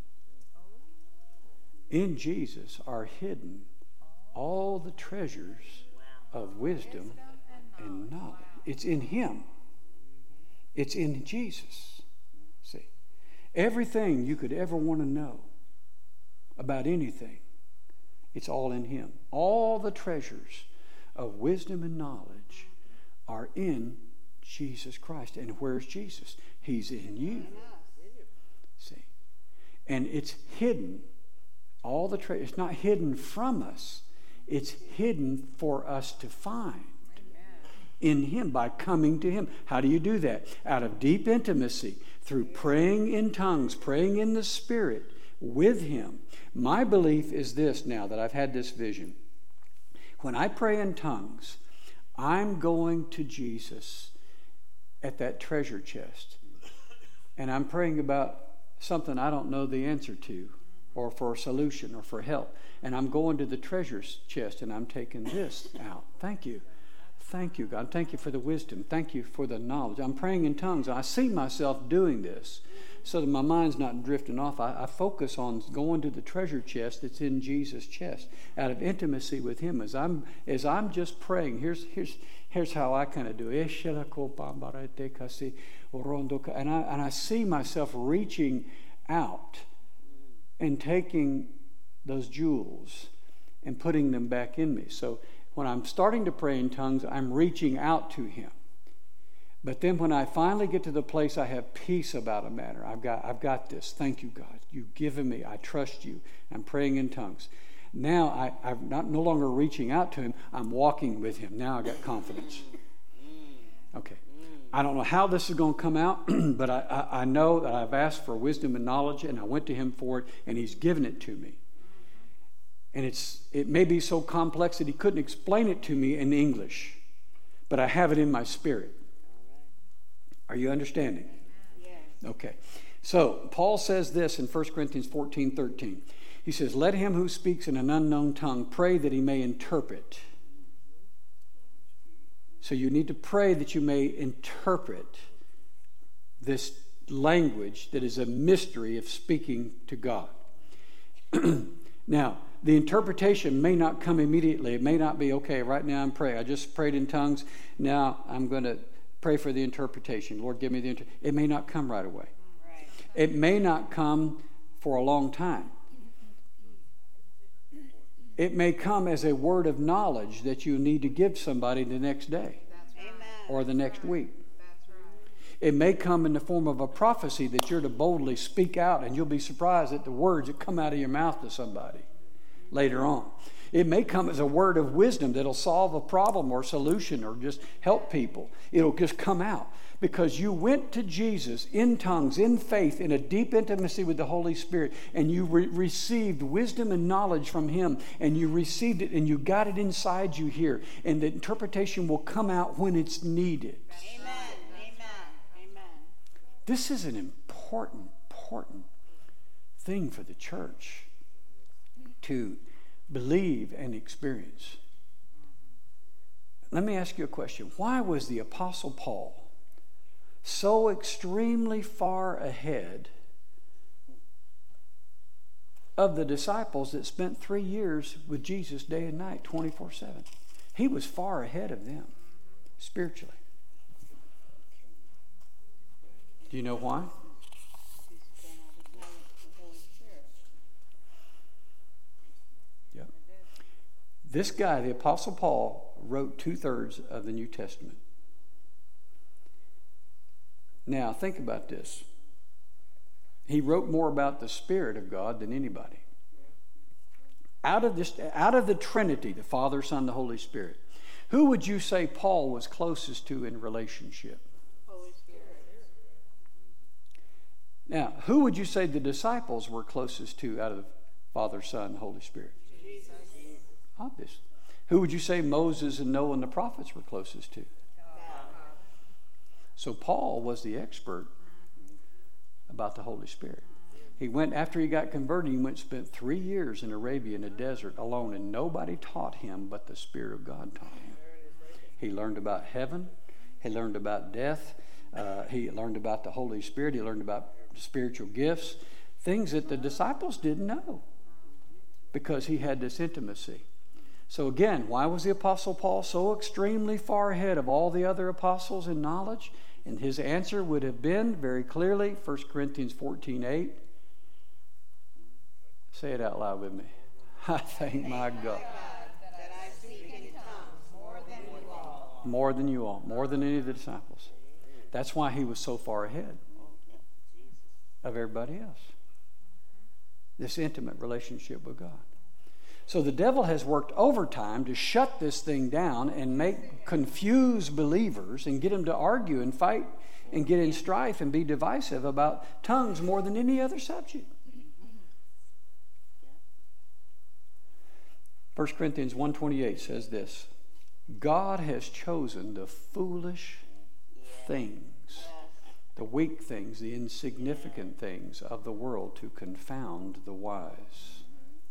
In Jesus are hidden all the treasures of wisdom and knowledge. It's in Him. It's in Jesus. See, everything you could ever want to know about anything, it's all in Him. All the treasures of wisdom and knowledge are in Jesus Christ. And where's Jesus? He's in you. See, and it's hidden. All the treasure. It's not hidden from us. It's hidden for us to find in Him by coming to Him. How do you do that? Out of deep intimacy, through praying in tongues, praying in the Spirit with Him. My belief is this now that I've had this vision. When I pray in tongues, I'm going to Jesus at that treasure chest. And I'm praying about something I don't know the answer to, or for a solution, or for help. And I'm going to the treasure chest and I'm taking this out. Thank you. Thank you, God. Thank you for the wisdom. Thank you for the knowledge. I'm praying in tongues. I see myself doing this so that my mind's not drifting off. I focus on going to the treasure chest that's in Jesus' chest out of intimacy with Him. As I'm just praying, here's how I kind of do it. And I see myself reaching out and taking those jewels and putting them back in me. So when I'm starting to pray in tongues, I'm reaching out to Him. But then when I finally get to the place I have peace about a matter, I've got this. Thank you, God. You've given me. I trust you. I'm praying in tongues. Now I'm no longer reaching out to him. I'm walking with him. Now I got confidence. Okay. I don't know how this is going to come out, but I know that I've asked for wisdom and knowledge, and I went to him for it, and he's given it to me. And it may be so complex that he couldn't explain it to me in English, but I have it in my spirit. Are you understanding? Yes. Okay. So Paul says this in 1 Corinthians 14:13. He says, "Let him who speaks in an unknown tongue pray that he may interpret." So you need to pray that you may interpret this language that is a mystery of speaking to God. Now, the interpretation may not come immediately. It may not be, okay, right now I'm praying. I just prayed in tongues. Now I'm going to pray for the interpretation. Lord, give me the interpretation. It may not come right away. Right. It may not come for a long time. It may come as a word of knowledge that you need to give somebody the next day. Or the next week. It may come in the form of a prophecy that you're to boldly speak out, and you'll be surprised at the words that come out of your mouth to somebody later on. It may come as a word of wisdom that'll solve a problem or solution or just help people. It'll just come out because you went to Jesus in tongues, in faith, in a deep intimacy with the Holy Spirit, and you received wisdom and knowledge from Him, and you received it, and you got it inside you here, and the interpretation will come out when it's needed. Amen. Amen. This is an important thing for the church to believe and experience. Let me ask you a question. Why was the Apostle Paul so extremely far ahead of the disciples that spent 3 years with Jesus day and night, 24/7? He was far ahead of them spiritually. Do you know why? Yep. This guy, the Apostle Paul, wrote 2/3 of the New Testament. Now, think about this. He wrote more about the Spirit of God than anybody. Out of the Trinity, the Father, Son, the Holy Spirit, who would you say Paul was closest to in relationship? Holy Spirit. Now, who would you say the disciples were closest to out of Father, Son, Holy Spirit? Jesus. Obvious. Who would you say Moses and Noah and the prophets were closest to? So Paul was the expert about the Holy Spirit. He went, after he got converted, he went and spent 3 years in Arabia in a desert alone, and nobody taught him but the Spirit of God taught him. He learned about heaven. He learned about death. He learned about the Holy Spirit. He learned about spiritual gifts, things that the disciples didn't know because he had this intimacy. So again, why was the Apostle Paul so extremely far ahead of all the other apostles in knowledge? And his answer would have been very clearly 1 Corinthians 14:8. Say it out loud with me. I thank my God that I speak in tongues more than you all. More than you all. More than any of the disciples. That's why he was so far ahead of everybody else. This intimate relationship with God. So the devil has worked overtime to shut this thing down and confuse believers and get them to argue and fight and get in strife and be divisive about tongues more than any other subject. 1 Corinthians 1:28 says this: God has chosen the foolish things, the weak things, the insignificant things of the world to confound the wise,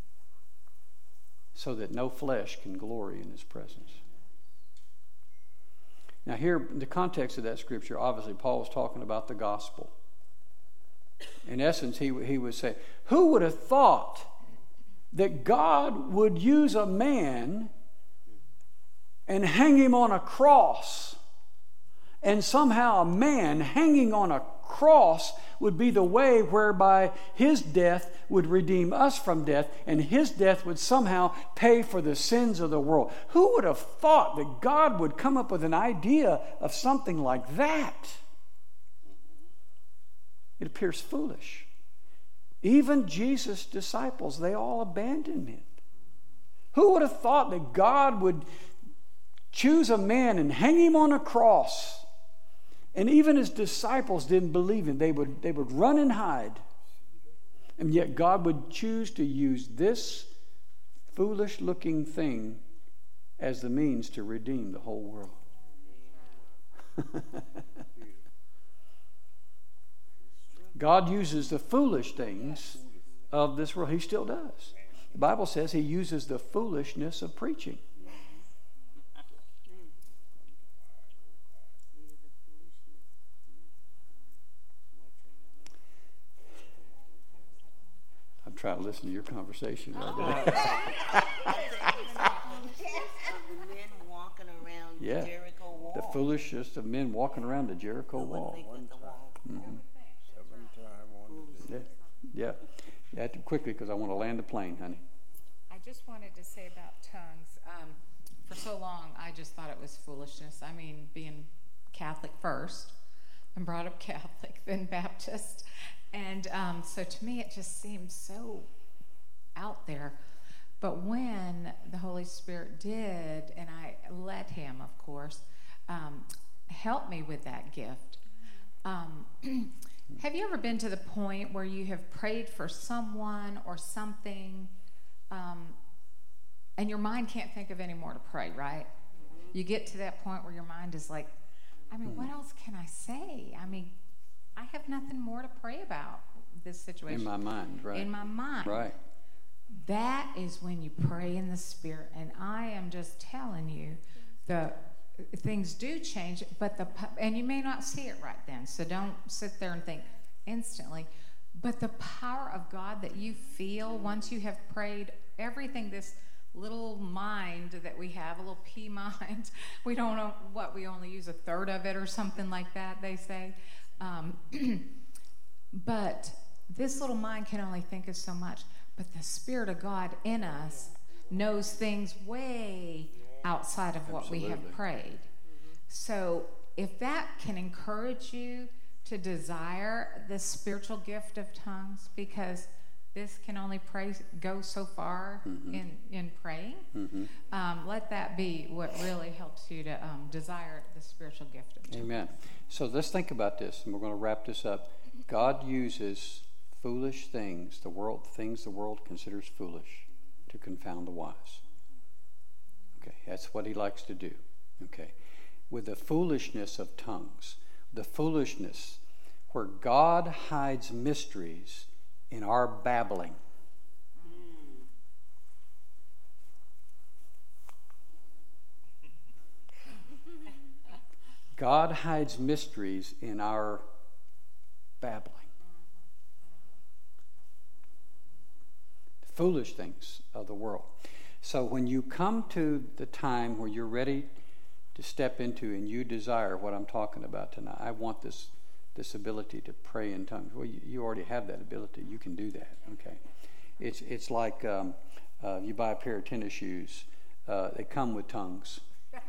so that no flesh can glory in his presence. Now here, in the context of that scripture, obviously Paul was talking about the gospel. In essence, he would say, who would have thought that God would use a man and hang him on a cross, and somehow a man hanging on a cross would be the way whereby his death would redeem us from death, and his death would somehow pay for the sins of the world. Who would have thought that God would come up with an idea of something like that? It appears foolish. Even Jesus' disciples, they all abandoned it. Who would have thought that God would choose a man and hang him on a cross? And even his disciples didn't believe him. They would run and hide. And yet God would choose to use this foolish-looking thing as the means to redeem the whole world. God uses the foolish things of this world. He still does. The Bible says He uses the foolishness of preaching. I'm trying to listen to your conversation right now. The men walking around Yeah. the Jericho wall. The foolishness of men walking around the Jericho wall. Mm-hmm. Yeah. You have to quickly because I want to land the plane, honey. I just wanted to say about tongues. For so long, I just thought it was foolishness. I mean, being Catholic first, and brought up Catholic, then Baptist. And so to me, it just seemed so out there. But when the Holy Spirit did, and I let Him, of course, help me with that gift. Have you ever been to the point where you have prayed for someone or something, and your mind can't think of any more to pray, right? You get to that point where your mind is like, I mean, what else can I say? I mean, I have nothing more to pray about this situation. In my mind, right. In my mind. Right. That is when you pray in the Spirit. And I am just telling you, the things do change, and you may not see it right then. So don't sit there and think instantly. But the power of God that you feel once you have prayed, everything, this little mind that we have, a little pea mind, we don't know what, we only use a third of it or something like that, they say. But this little mind can only think of so much. But the Spirit of God in us knows things way outside of what we have prayed. So if that can encourage you to desire the spiritual gift of tongues, because this can only go so far in praying, let that be what really helps you to desire the spiritual gift of tongues. Amen. So let's think about this, and we're going to wrap this up. God uses foolish things, the world considers foolish, to confound the wise. Okay, that's what He likes to do. Okay, with the foolishness of tongues, the foolishness where God hides mysteries in our babbling. God hides mysteries in our babbling. The foolish things of the world. So when you come to the time where you're ready to step into and you desire what I'm talking about tonight, I want this ability to pray in tongues. Well, you already have that ability. You can do that. Okay, it's like you buy a pair of tennis shoes. They come with tongues.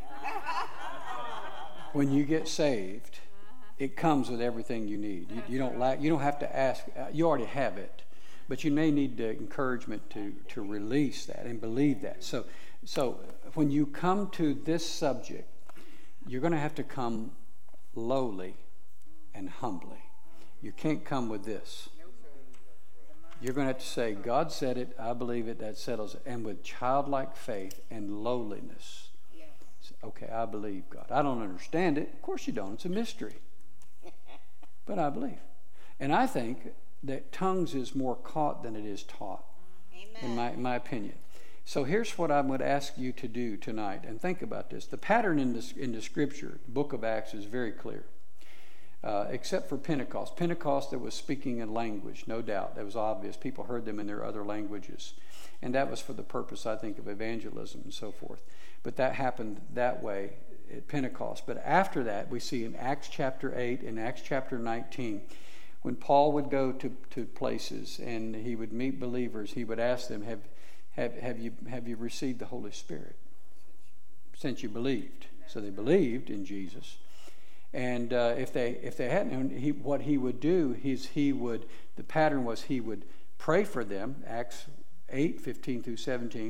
When you get saved, it comes with everything you need. You don't lack. You don't have to ask. You already have it, but you may need the encouragement to release that and believe that. So when you come to this subject, you're going to have to come lowly and humbly. You can't come with this. You're going to have to say, God said it, I believe it, that settles it. And with childlike faith and lowliness. Say, okay, I believe God. I don't understand it. Of course you don't. It's a mystery. But I believe. And I think that tongues is more caught than it is taught. Amen. In my opinion. So here's what I would ask you to do tonight. And think about this. The pattern in the Scripture, the book of Acts, is very clear. Except for Pentecost. Pentecost, there was speaking in language, no doubt. That was obvious. People heard them in their other languages. And that was for the purpose, I think, of evangelism and so forth. But that happened that way at Pentecost. But after that, we see in Acts chapter 8 and Acts chapter 19, when Paul would go to places and he would meet believers, he would ask them, have you received the Holy Spirit since you believed? So they believed in Jesus. And if they hadn't, what he would do is the pattern was he would pray for them, Acts 8:15 through 17,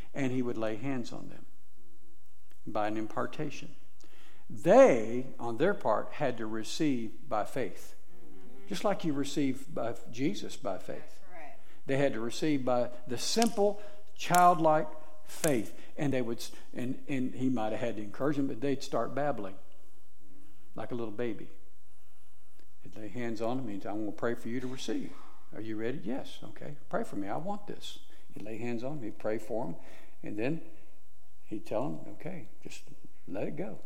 and he would lay hands on them by an impartation. They, on their part, had to receive by faith. Just like you received by Jesus by faith. Right. They had to receive by the simple, childlike faith. And they would, and he might have had to encourage them, but they'd start babbling like a little baby. He'd lay hands on them and I'm going to pray for you to receive. Are you ready? Yes. Okay. Pray for me. I want this. He'd lay hands on them. He'd pray for them. And then he'd tell them, okay, just let it go.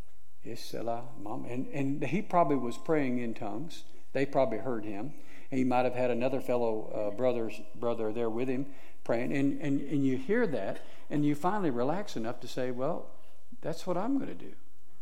And he probably was praying in tongues. They probably heard him. He might have had another fellow brother there with him praying. And you hear that, and you finally relax enough to say, well, that's what I'm going to do.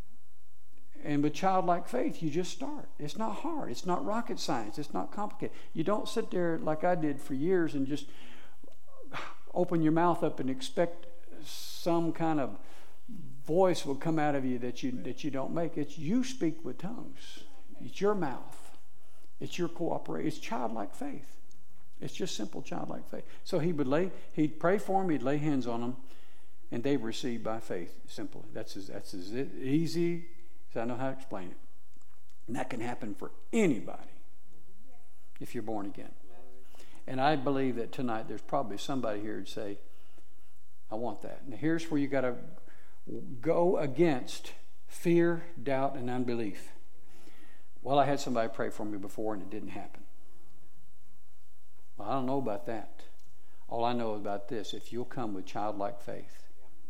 And with childlike faith, you just start. It's not hard. It's not rocket science. It's not complicated. You don't sit there like I did for years and just open your mouth up and expect some kind of voice will come out of you that you don't make. It's you speak with tongues. It's your mouth. It's your cooperation. It's childlike faith. It's just simple childlike faith. So he'd pray for them, he'd lay hands on them, and they receive by faith. Simple. That's as easy as I know how to explain it. And that can happen for anybody if you're born again. And I believe that tonight there's probably somebody here who'd say, I want that. Now here's where you got to go against fear, doubt, and unbelief. Well, I had somebody pray for me before and it didn't happen. Well, I don't know about that. All I know about this, if you'll come with childlike faith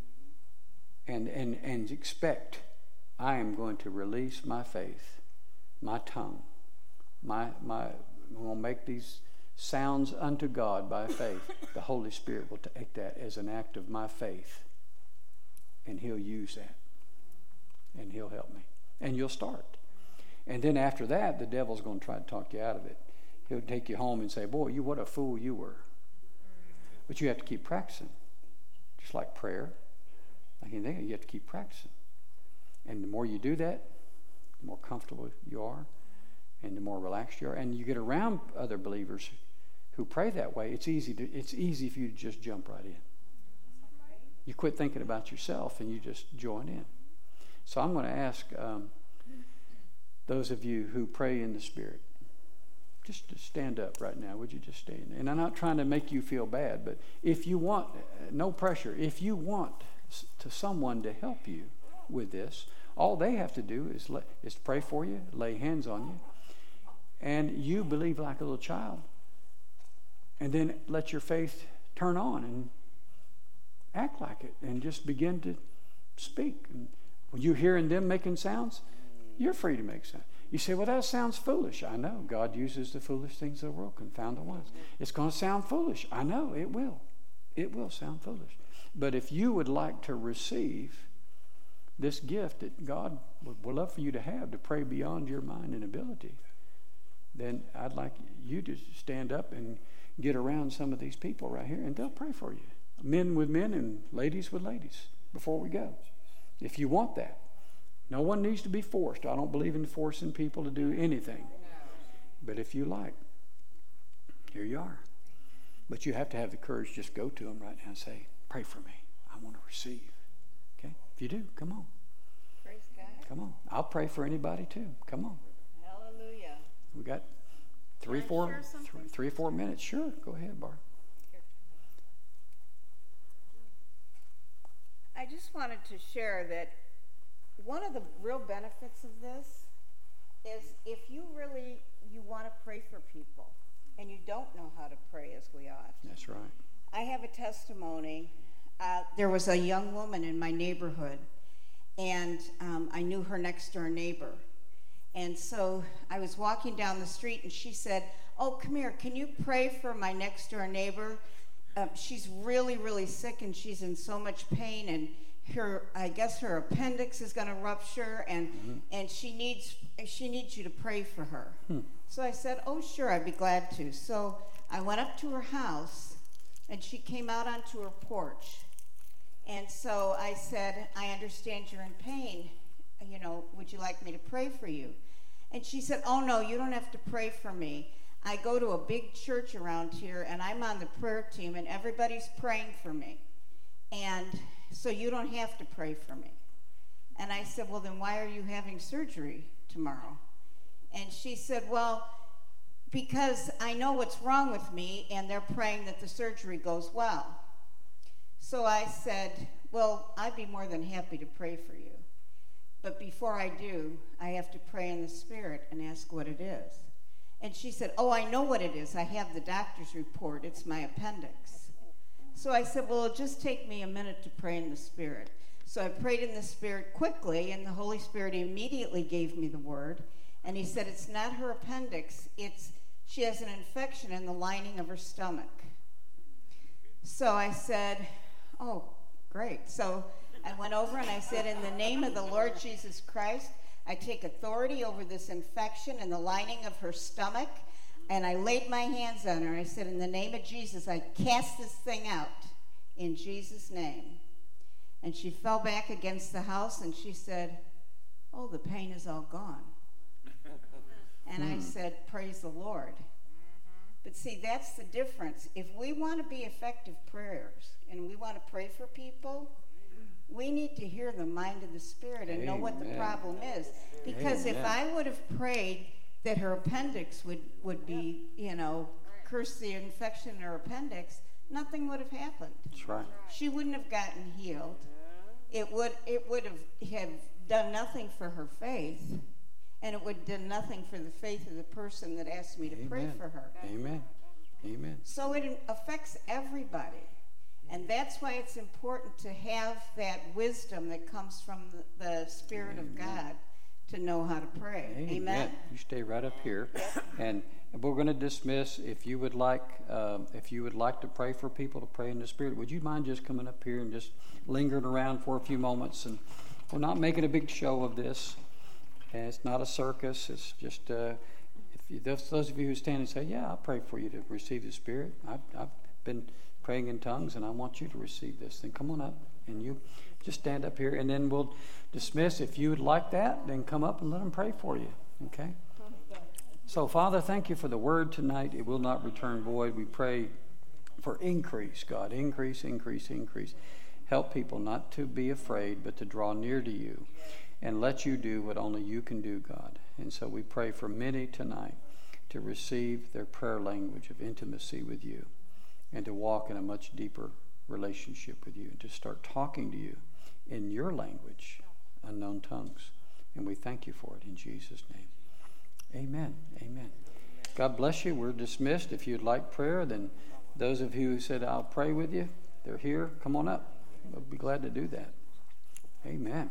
and expect, I am going to release my faith, my tongue, I'm going to make these sounds unto God by faith. The Holy Spirit will take that as an act of my faith. And he'll use that. And he'll help me. And you'll start. And then after that, the devil's going to try to talk you out of it. He'll take you home and say, boy, what a fool you were. But you have to keep practicing. Just like prayer. Like anything, you have to keep practicing. And the more you do that, the more comfortable you are. And the more relaxed you are. And you get around other believers who pray that way. It's easy for you to just jump right in. You quit thinking about yourself and you just join in. So I'm going to ask those of you who pray in the Spirit, just to stand up right now. Would you just stand? And I'm not trying to make you feel bad, but if you want, no pressure, if you want someone to help you with this, all they have to do is pray for you, lay hands on you, and you believe like a little child. And then let your faith turn on and act like it and just begin to speak. And when you're hearing them making sounds, you're free to make sounds. You say, well, that sounds foolish. I know. God uses the foolish things of the world, confound the wise. It's going to sound foolish. I know. It will. It will sound foolish. But if you would like to receive this gift that God would love for you to have, to pray beyond your mind and ability, then I'd like you to stand up and get around some of these people right here, and they'll pray for you. Men with men and ladies with ladies before we go. If you want that. No one needs to be forced. I don't believe in forcing people to do anything. But if you like, here you are. But you have to have the courage to just go to them right now and say, pray for me. I want to receive. Okay? If you do, come on. Praise God. Come on. I'll pray for anybody too. Come on. Hallelujah. We got three or 4 minutes. Sure. Go ahead, Barb. I just wanted to share that one of the real benefits of this is if you want to pray for people and you don't know how to pray as we ought. That's right. I have a testimony. There was a young woman in my neighborhood, and I knew her next door neighbor. And so I was walking down the street, and she said, oh, come here, can you pray for my next door neighbor? She's really, really sick, and she's in so much pain, and I guess her appendix is going to rupture, and she needs you to pray for her. So I said, oh, sure, I'd be glad to. So I went up to her house, and she came out onto her porch. And so I said, I understand you're in pain. Would you like me to pray for you? And she said, oh, no, you don't have to pray for me. I go to a big church around here, and I'm on the prayer team, and everybody's praying for me. and so you don't have to pray for me. And I said, well, then why are you having surgery tomorrow? And she said, well, because I know what's wrong with me, and they're praying that the surgery goes well. So I said, well, I'd be more than happy to pray for you. But before I do, I have to pray in the Spirit and ask what it is. And she said, oh, I know what it is. I have the doctor's report. It's my appendix. So I said, well, it'll just take me a minute to pray in the Spirit. So I prayed in the Spirit quickly, and the Holy Spirit immediately gave me the word. And he said, it's not her appendix. She has an infection in the lining of her stomach. So I said, oh, great. So I went over and I said, in the name of the Lord Jesus Christ, I take authority over this infection in the lining of her stomach. And I laid my hands on her. I said, in the name of Jesus, I cast this thing out in Jesus' name. And she fell back against the house and she said, oh, the pain is all gone. And I said, praise the Lord. But see, that's the difference. If we want to be effective prayers and we want to pray for people, we need to hear the mind of the Spirit and know what the problem is. Because if I would have prayed that her appendix would be, curse the infection in her appendix, nothing would have happened. That's right. She wouldn't have gotten healed. It would have done nothing for her faith. And it would have done nothing for the faith of the person that asked me to pray for her. Amen. Amen. So it affects everybody. And that's why it's important to have that wisdom that comes from the Spirit of God to know how to pray. Amen. You stay right up here. And we're going to dismiss. If you would like to pray for people, to pray in the Spirit, would you mind just coming up here and just lingering around for a few moments? And we're not making a big show of this. And it's not a circus. It's just those of you who stand and say, yeah, I'll pray for you to receive the Spirit. I've been praying in tongues, and I want you to receive this. Then come on up, and you just stand up here, and then we'll dismiss. If you would like that, then come up and let them pray for you, okay? So, Father, thank you for the word tonight. It will not return void. We pray for increase, God. Increase, increase, increase. Help people not to be afraid, but to draw near to you. And let you do what only you can do, God. And so we pray for many tonight to receive their prayer language of intimacy with you and to walk in a much deeper relationship with you and to start talking to you in your language, unknown tongues. And we thank you for it in Jesus' name. Amen. Amen. God bless you. We're dismissed. If you'd like prayer, then those of you who said, I'll pray with you, they're here. Come on up. We'll be glad to do that. Amen.